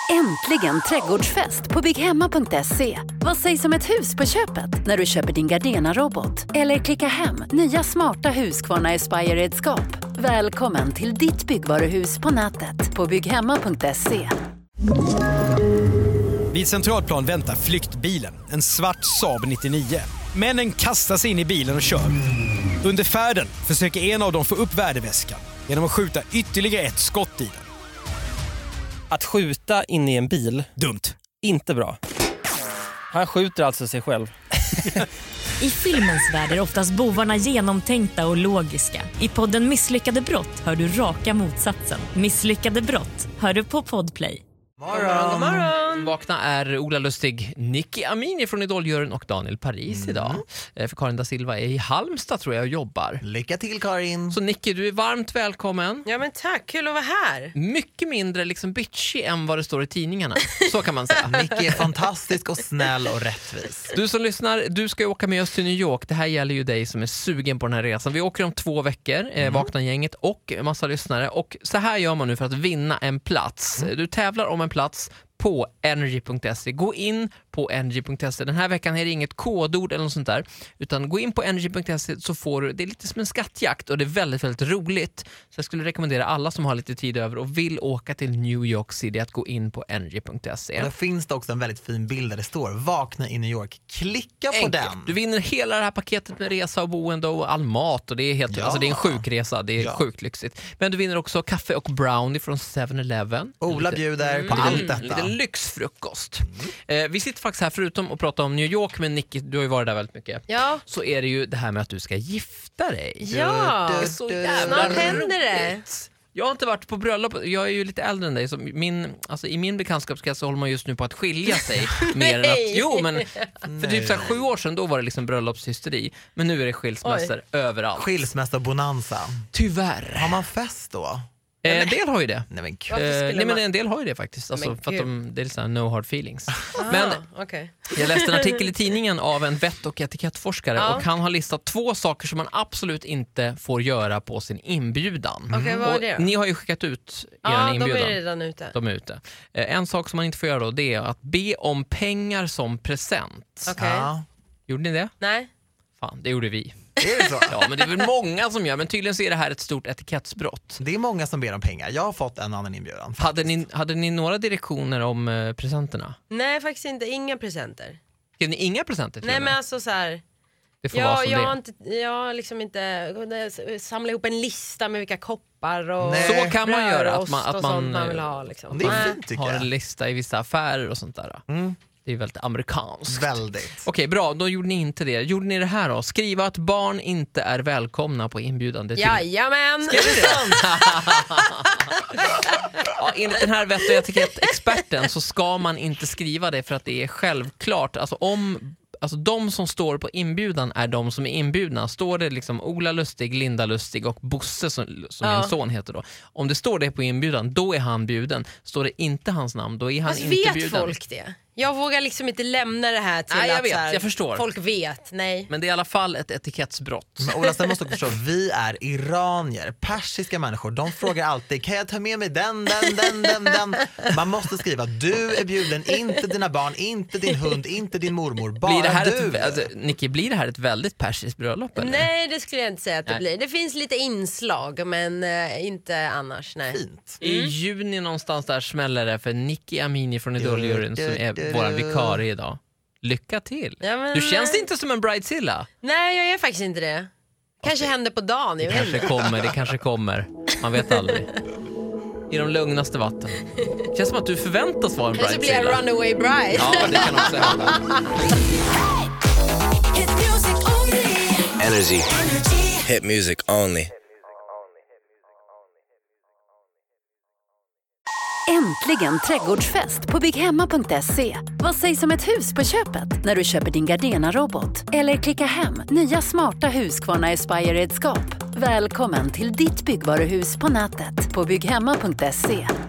Äntligen trädgårdsfest på bygghemma.se. Vad sägs om ett hus på köpet när du köper din Gardena-robot? Eller klicka hem nya smarta Husqvarna Aspire-redskap. Välkommen till ditt byggvaruhus på nätet på bygghemma.se. Vid Centralplan väntar flyktbilen, en svart Saab 99. Männen kastar sig in i bilen och kör. Under färden försöker en av dem få upp värdeväskan genom att skjuta ytterligare ett skott i den. Att skjuta in i en bil, dumt. Inte bra. Han skjuter alltså sig själv. I filmens värld är oftast bovarna genomtänkta och logiska. I podden Misslyckade brott hör du raka motsatsen. Misslyckade brott hör du på Podplay. God morgon. Vakna är Ola Lustig, Nicky Amini från Idoljuryn och Daniel Paris idag. För Karin da Silva är i Halmstad tror jag och jobbar. Lycka till Karin. Så Nicky, du är varmt välkommen. Ja men tack, kul att vara här. Mycket mindre liksom bitchy än vad det står i tidningarna. Så kan man säga. Nicky är fantastisk och snäll och rättvis. Du som lyssnar, du ska ju åka med oss till New York. Det här gäller ju dig som är sugen på den här resan. Vi åker om 2 veckor, Vakna-gänget och en massa lyssnare. Och så här gör man nu för att vinna en plats. Du tävlar om en plats på energy.se. Gå in på energy.se. Den här veckan är det inget kodord eller något sånt där, utan gå in på energy.se så får du, det är lite som en skattjakt och det är väldigt, väldigt roligt. Så jag skulle rekommendera alla som har lite tid över och vill åka till New York City att gå in på energy.se. Där finns det också en väldigt fin bild där det står Vakna i New York. Klicka på den. Du vinner hela det här paketet med resa och boende och all mat och det är helt, alltså det är en sjuk resa, det är sjukt lyxigt. Men du vinner också kaffe och brownie från 7-Eleven. Ola bjuder på allt detta. Lite lyxfrukost. Vi sitter faktiskt här förutom att prata om New York, men Nicky, du har ju varit där väldigt mycket. Ja. Så är det ju det här med att du ska gifta dig. Ja, det är så jävla snart händer det. Jag har inte varit på bröllop, jag är ju lite äldre än dig, så i min bekantskapskrets så håller man just nu på att skilja sig mer än att, jo men för typ så här 7 år sedan då var det liksom bröllopshysteri, men nu är det skilsmässor överallt. Skilsmässa bonanza. Tyvärr. Har man fest då? En del har ju det. Nej men en del har ju det faktiskt, alltså, för att det är så här no hard feelings. Men okay. Jag läste en artikel i tidningen av en vett- och etikettforskare och han har listat 2 saker som man absolut inte får göra på sin inbjudan. Okay, vad är det då? Ni har ju skickat ut er inbjudan. De är redan ute. De är ute. En sak som man inte får göra då, det är att be om pengar som present. Okay. Ja. Gjorde ni det? Nej. Fan, det gjorde vi. Är det så? Ja, men det är väl många som gör, men tydligen så är det här ett stort etikettsbrott. Det är många som ber om pengar. Jag har fått en annan inbjudan. Hade ni några direktioner om presenterna? Nej, faktiskt inte. Inga presenter. Skrev ni inga presenter till? Nej, men alltså så här. Det får vara som jag har liksom inte samla ihop en lista med vilka koppar och så kan man göra, att man vill ha liksom. Det är fint, tycker har jag. En lista i vissa affärer och sånt där. Det är väldigt amerikanskt. Väldigt. Okej, bra. Då gjorde ni inte det. Gjorde ni det här då? Skriva att barn inte är välkomna på inbjudan. Jajamän! Skrev ni det? Ja, enligt den här vett- och etikettexperten så ska man inte skriva det för att det är självklart. Alltså de som står på inbjudan är de som är inbjudna. Står det liksom Ola Lustig, Linda Lustig och Bosse som min son heter då. Om det står det på inbjudan, då är han bjuden. Står det inte hans namn, då är han inte bjuden. Vet folk det? Jag vågar liksom inte lämna det här till jag att vet, så här, jag förstår. Folk vet, nej. Men det är i alla fall ett etikettsbrott. Men Ola, sen måste du förstå, vi är iranier, persiska människor. De frågar alltid, kan jag ta med mig den? Man måste skriva, du är bjuden, inte dina barn, inte din hund, inte din mormor, bara blir det här du. Nicky, blir det här ett väldigt persiskt bröllop? Eller? Nej, det skulle jag inte säga att det blir. Det finns lite inslag, men inte annars, nej. Fint. I juni någonstans där smäller det för Nicky Amini från Idoljuryn som är våran vikarie idag. Lycka till. Ja, men... Du känns inte som en bridezilla. Nej, jag är faktiskt inte det. Kanske händer på dagen. Det kanske kommer. Man vet aldrig. I de lugnaste vatten. Känns som att du förväntas vara en bridezilla. bridezilla. Så blir jag runaway bride. Ja, det kan också hända. Energy. Hit music only. Äntligen trädgårdsfest på bygghemma.se. Vad sägs om ett hus på köpet när du köper din Gardena-robot? Eller klicka hem nya smarta Husqvarna Aspire-redskap. Välkommen till ditt byggvaruhus på nätet på bygghemma.se.